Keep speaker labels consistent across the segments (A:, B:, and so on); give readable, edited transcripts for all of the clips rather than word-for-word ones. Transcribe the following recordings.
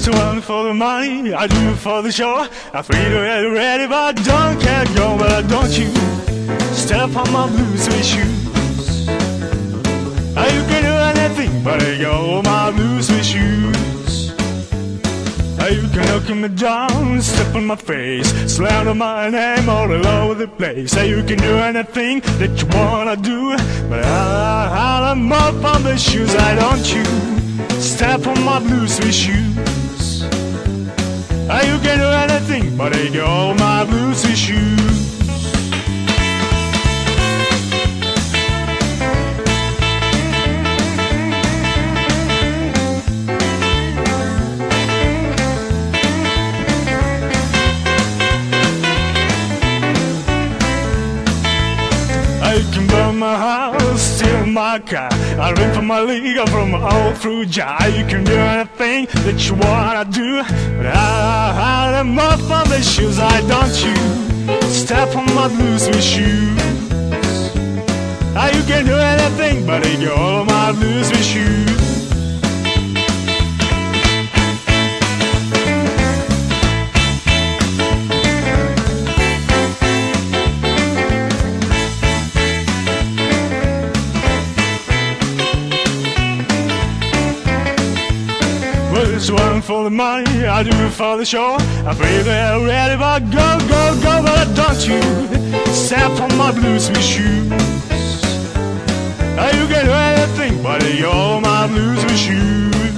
A: So one for the money, I do it for the show. I feel ready, ready, but I don't care go. But don't you step on my blue suede shoes. You can do anything but I go my blue suede shoes. You can look me down, step on my face, slander my name all over the place. You can do anything that you wanna do, but I'm up on the shoes. I don't you step on my blue suede shoes. You can do anything but I go my blue suede shoes. You can burn my house, steal my car, I rip from my league from all through jar. You can do anything that you wanna do, but I'm up on the shoes. I don't you step on my blue suede shoes. You can do anything but I go my blue suede shoes. It's one for the money, I do it for the show. I feel ready, but go, go, go. But don't you step on my blue suede shoes. You can do anything but you're my blue suede shoes.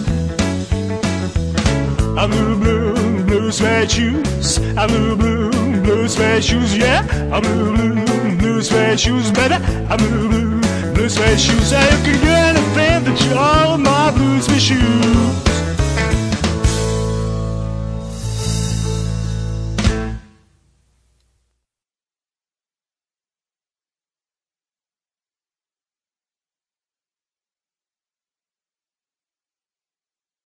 A: I blue, blue, blue suede shoes. I blue, blue, blue suede shoes, yeah. I blue, blue, blue suede shoes, baby. I blue, blue, blue suede shoes. You can do anything that you're my blue suede shoes.